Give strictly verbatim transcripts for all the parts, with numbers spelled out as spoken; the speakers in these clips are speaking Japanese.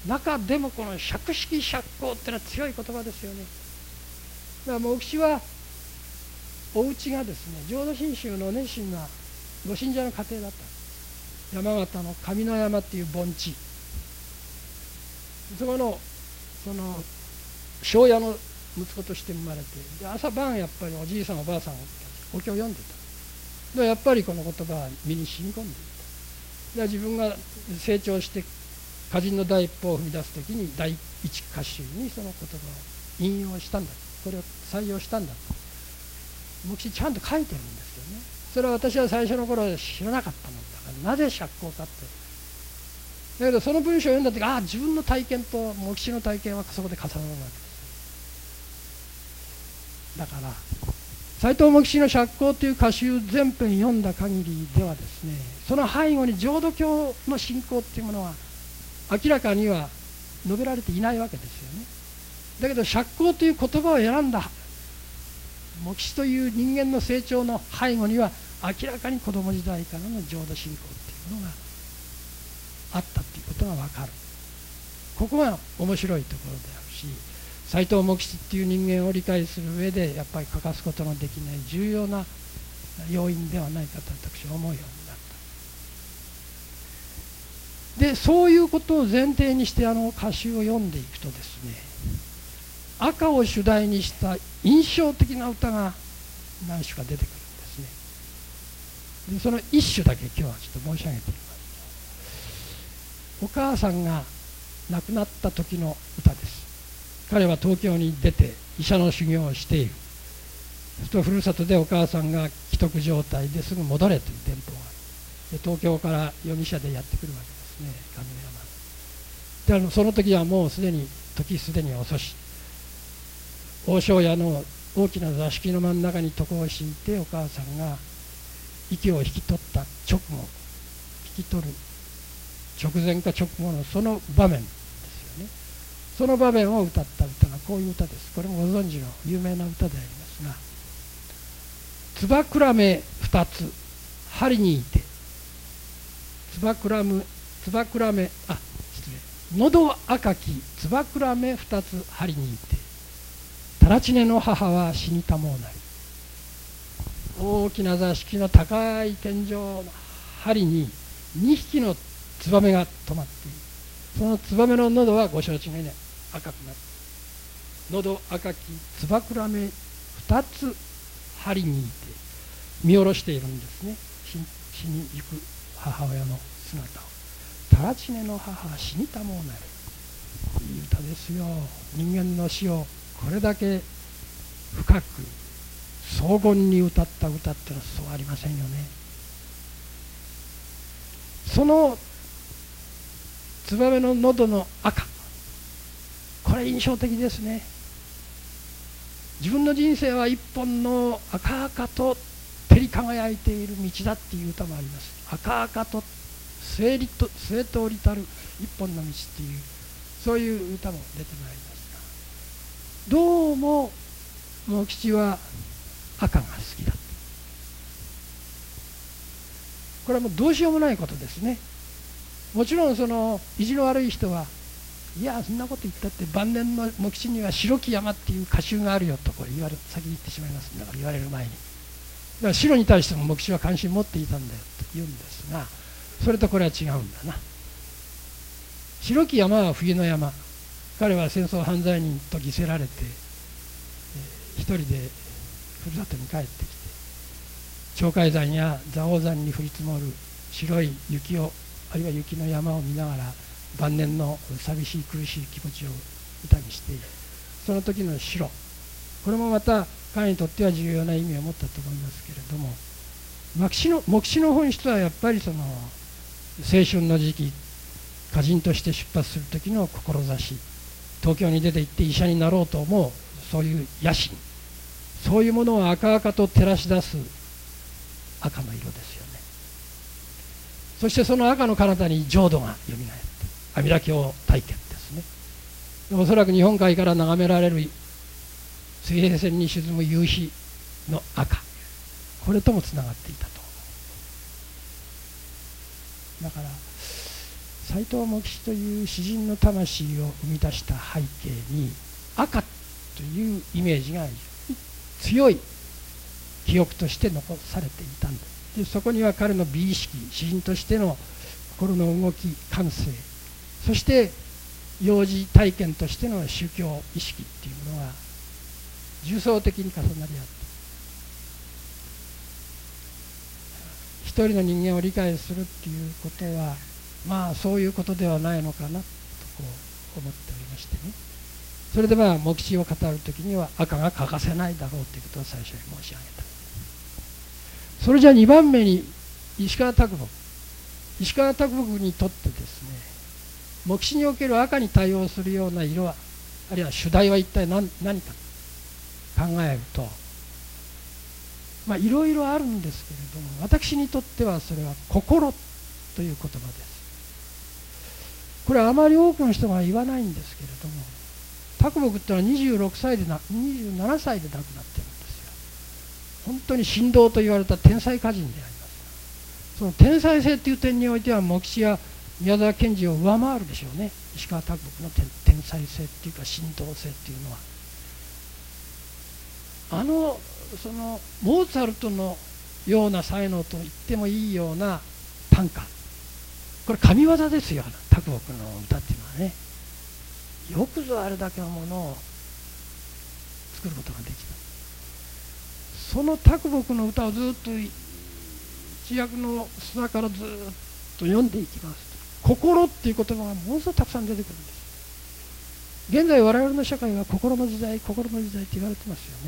中でもこの釈式釈光ってのは強い言葉ですよね。だから牧師はお家がですね、浄土真宗の熱心なご信者の家庭だった。山形の上の山っていう盆地、そこのその庄屋の息子として生まれて、で朝晩やっぱりおじいさんおばあさんお経を読んでた。でやっぱりこの言葉は身に染み込んでいた。で自分が成長して歌人の第一歩を踏み出す時に第一歌集にその言葉を引用したんだ、これを採用したんだと牧師ちゃんと書いてるんですよね。それは私は最初の頃は知らなかったもんだから、なぜ釈光かって。だけどその文章を読んだ時、ああ自分の体験と牧師の体験はそこで重なるわけです。だから斎藤牧師の釈光という歌集全編読んだ限りではですね、その背後に浄土教の信仰っていうものは明らかには述べられていないわけですよね。だけど釈光という言葉を選んだ牧師という人間の成長の背後には明らかに子供時代からの浄土信仰っていうものがあったということが分かる。ここが面白いところであるし、斎藤牧師っていう人間を理解する上でやっぱり欠かすことのできない重要な要因ではないかと私は思うようになった。でそういうことを前提にしてあの歌集を読んでいくとですね、赤を主題にした印象的な歌が何首か出てくるんですね。でその一首だけ今日はちょっと申し上げてみます。お母さんが亡くなった時の歌です。彼は東京に出て医者の修行をしている。するとふるさとでお母さんが危篤状態ですぐ戻れという電報がある。で東京から容疑者でやってくるわけですね、上の山で。その時はもうすでに時すでに遅し、大庄屋の大きな座敷の真ん中に床を敷いてお母さんが息を引き取った直後、引き取る直前か直後のその場面ですよね。その場面を歌った歌がこういう歌です。これもご存知の有名な歌でありますが、つばくらめ二つ針にいて、つばくらむつばくらめあ失礼喉赤きつばくらめ二つ針にいて、たらちねの母は死にたもうなり。大きな座敷の高い天井の針ににひきのツバメが止まっている。そのツバメの喉はご承知のように赤くなる。喉赤きつばくらめ二つ針にいて見下ろしているんですね。死にゆく母親の姿を。たらちねの母は死にたもうなり。いい歌ですよ。人間の死をこれだけ深く荘厳に歌った歌ってのはそうありませんよね。そのツバメの喉の赤、これ印象的ですね。自分の人生は一本の赤々と照り輝いている道だっていう歌もあります。赤々と末通りたる一本の道っていう、そういう歌も出てまいりますが、どうも茂吉は赤が好きだ。これはもうどうしようもないことですね。もちろんその意地の悪い人は、いやそんなこと言ったって晩年の茂吉には白木山っていう歌集があるよとこれ言われ先に言ってしまいます。だから言われる前に、だから白に対しても茂吉は関心持っていたんだよと言うんですが、それとこれは違うんだな。白木山は冬の山。彼は戦争犯罪人と犠牲られて、えー、一人でふるさとに帰ってきて、鳥海山や蔵王山に降り積もる白い雪を、あるいは雪の山を見ながら晩年の寂しい苦しい気持ちを歌にしている。その時の白、これもまた彼にとっては重要な意味を持ったと思いますけれども、牧師の牧師の本質はやっぱりその青春の時期、歌人として出発する時の志、東京に出て行って医者になろうと思うそういう野心、そういうものを赤々と照らし出す赤の色ですよね。そしてその赤の彼方に浄土がよみがえって、阿弥陀経体験ですね。おそらく日本海から眺められる水平線に沈む夕日の赤、これともつながっていたと思う。だから斎藤茂吉という詩人の魂を生み出した背景に赤というイメージが強い記憶として残されていたんです。でそこには彼の美意識、詩人としての心の動き、感性、そして幼児体験としての宗教意識っていうものが重層的に重なり合って、一人の人間を理解するっていうことはまあそういうことではないのかなとこう思っておりましてね。それでまあ茂吉を語る時には赤が欠かせないだろうということを最初に申し上げた。それじゃにばんめに石川啄木。石川啄木にとってですね、茂吉における赤に対応するような色は、あるいは主題は一体 何, 何か考えると、まあいろいろあるんですけれども、私にとってはそれは心という言葉です。これはあまり多くの人が言わないんですけれども、啄木ってのはにじゅうろくさいでなにじゅうななさいで亡くなってるんですよ。本当に神童と言われた天才歌人であります。その天才性という点においては茂吉や宮沢賢治を上回るでしょうね。石川啄木の天才性っていうか神童性っていうのは、あのそのモーツァルトのような才能と言ってもいいような短歌、これ神業ですよ、啄木の歌っていうのはね。よくぞあれだけのものを作ることができた。その啄木の歌をずっと一躍の砂からずっと読んでいきますと、心っていう言葉がものすごくたくさん出てくるんです。現在我々の社会は心の時代、心の時代って言われてますよね。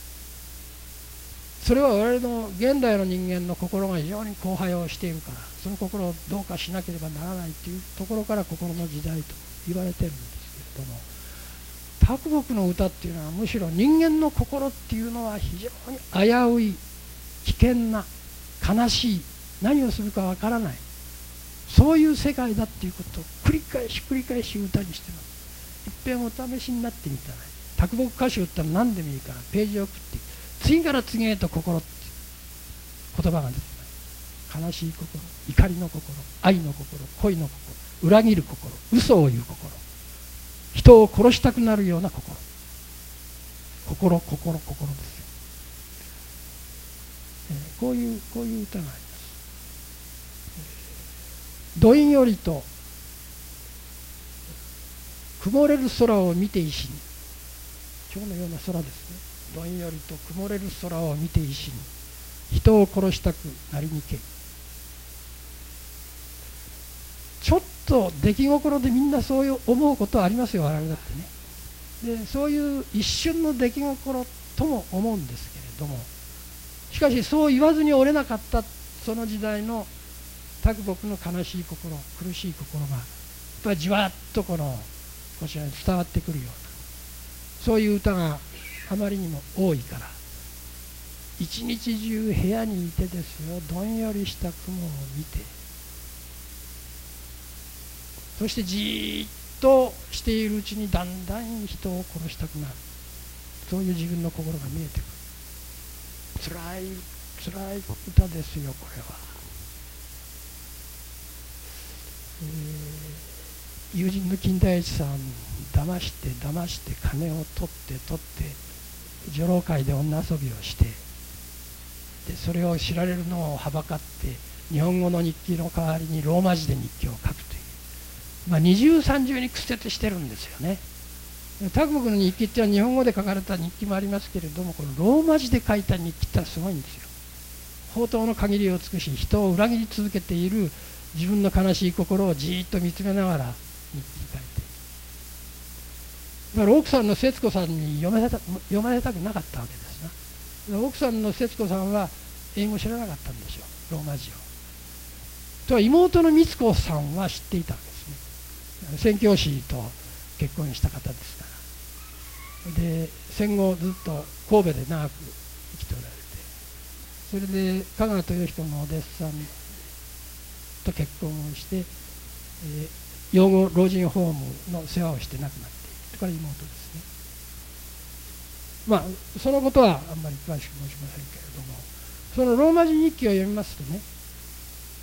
それは我々の現代の人間の心が非常に荒廃をしているから、その心をどうかしなければならないというところから心の時代と言われてるんですけれども、啄木の歌っていうのはむしろ人間の心っていうのは非常に危うい、危険な、悲しい、何をするかわからない、そういう世界だっていうことを繰り返し繰り返し歌にしてます。いっぺんお試しになってみたら、啄木歌集ってのは何でもいいからページを送って次から次へと心って言葉が出てきます。悲しい心、怒りの心、愛の心、恋の心、裏切る心、嘘を言う心、人を殺したくなるような心、心心心ですよ、えー、こういうこういう歌があります。どんよりと曇れる空を見て石に、今日のような空ですね。どんよりと曇れる空を見て石に、人を殺したくなりにけい。ちょっと出来心でみんなそういう思うことはありますよ、我々だってね。でそういう一瞬の出来心とも思うんですけれども、しかしそう言わずに折れなかったその時代の啄木の悲しい心、苦しい心がやっぱりじわっとこのこちらに伝わってくるような、そういう歌があまりにも多いから、一日中部屋にいてですよ、どんよりした雲を見て、そしてじーっとしているうちにだんだん人を殺したくなる、そういう自分の心が見えてくる。つらいつらい歌ですよ、これは。えー、友人の金田一さん、騙して騙して金を取って取って女郎会で女遊びをして、でそれを知られるのをはばかって日本語の日記の代わりにローマ字で日記を書くという、まあ、二重三重に屈折してるんですよね。啄木の日記っていうのは日本語で書かれた日記もありますけれども、このローマ字で書いた日記ってのはすごいんですよ。法灯の限りを尽くし、人を裏切り続けている自分の悲しい心をじーっと見つめながら日記に書いて、だから奥さんの節子さんに読ませた読まれたくなかったわけですな。奥さんの節子さんは英語知らなかったんでしょう、ローマ字を。とは妹の光子さんは知っていたわけですね。宣教師と結婚した方ですから。で戦後ずっと神戸で長く生きておられて、それで香川豊彦のお弟子さんと結婚をして、えー、養護老人ホームの世話をして亡くなっている。これ妹ですね。まあそのことはあんまり詳しく申しませんけれども、そのローマ字日記を読みますとね、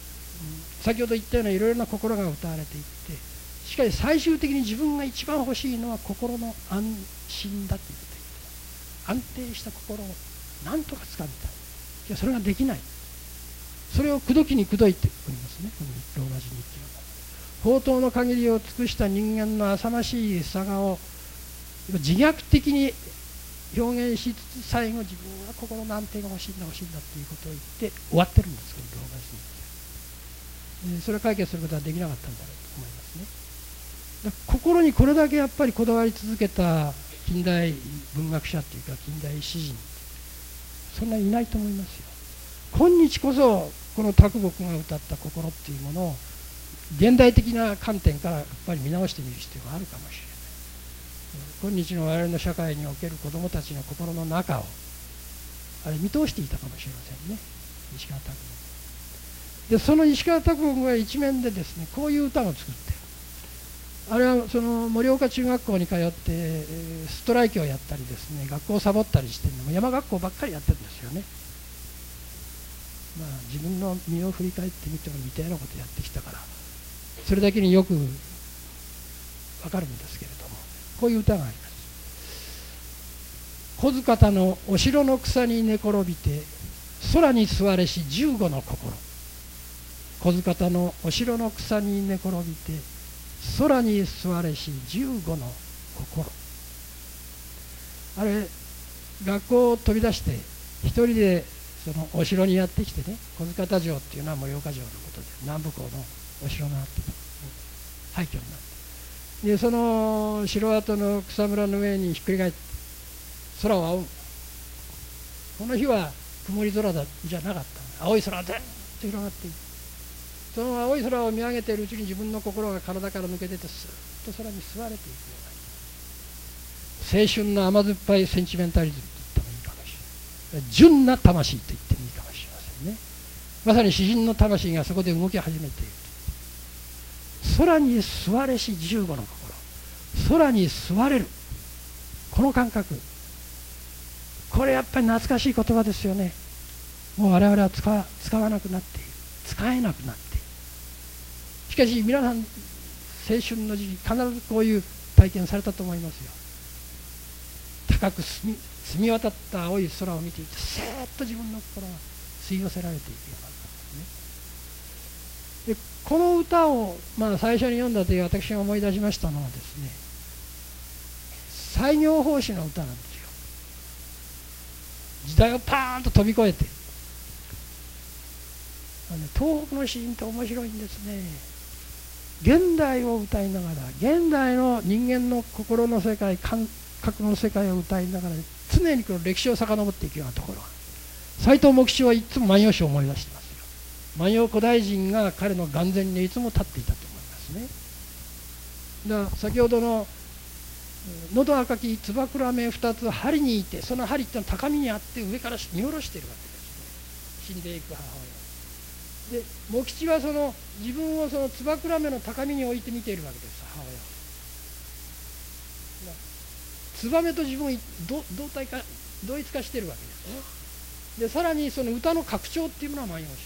先ほど言ったようないろいろな心が歌われていって、しかし最終的に自分が一番欲しいのは心の安心だということを言っている。安定した心を何とか掴みたい。いやそれができない。それを口説きに口説いておりますね、このローマ字日記は。宝刀の限りを尽くした人間の浅ましいさがを自虐的に表現しつつ、最後自分は心の安定が欲しいんだ欲しいんだということを言って終わってるんです、このローマ字日記は。それを解決することはできなかったんだろうと思いますね。だから心にこれだけやっぱりこだわり続けた近代文学者というか近代詩人、そんなにいないと思いますよ。今日こそこの啄木が歌った心っていうものを現代的な観点からやっぱり見直してみる必要があるかもしれない。今日の我々の社会における子どもたちの心の中をあれ見通していたかもしれませんね、石川啄木で。その石川啄木が一面でですね、こういう歌を作って、あれはその盛岡中学校に通ってストライキをやったりですね、学校をサボったりしてるのも山学校ばっかりやってるんですよね。まあ自分の身を振り返ってみても似たようなことやってきたからそれだけによくわかるんですけれども、こういう歌があります。小塚田のお城の草に寝転びて空に座れし十五の心。小塚田のお城の草に寝転びて空に座れし十五の心。あれ学校を飛び出して一人でそのお城にやってきてね、小塚田城っていうのは盛岡城のことで南部港のお城があって廃墟になって、でその城跡の草むらの上にひっくり返って空を仰ぐ。この日は曇り空だじゃなかった。青い空がずっと広がっている。その青い空を見上げているうちに自分の心が体から抜け出てスーッと空に吸われていくような青春の甘酸っぱいセンチメンタリズムと言ってもいいかもしれない。純な魂と言ってもいいかもしれませんね。まさに詩人の魂がそこで動き始めている。空に座れし十五の心、空に座れる、この感覚、これやっぱり懐かしい言葉ですよね。もう我々は使わ、使わなくなっている、使えなくなっている。しかし皆さん青春の時期必ずこういう体験されたと思いますよ。高く澄み、澄み渡った青い空を見ていてスーッと自分の心が吸い寄せられていくような感じですね。でこの歌を、まあ、最初に読んだという私が思い出しましたのはですね、西行法師の歌なんですよ。時代をパーンと飛び越えて、あの、ね、東北の詩人って面白いんですね。現代を歌いながら現代の人間の心の世界、感覚の世界を歌いながら常にこの歴史を遡っていくようなところが、斎藤茂吉はいつも万葉集を思い出してますよ。万葉古代人が彼の眼前にいつも立っていたと思いますね。だから先ほどの喉赤きつばくらめ二つ針にいて、その針ってのは高みにあって上から見下ろしているわけですね、死んでいく母親で。茂吉はその自分をそのつばくらめの高みに置いて見ているわけです、母親は。ツバメと自分を同体化同一化しているわけですね。でさらにその歌の拡張っていうものは万葉集。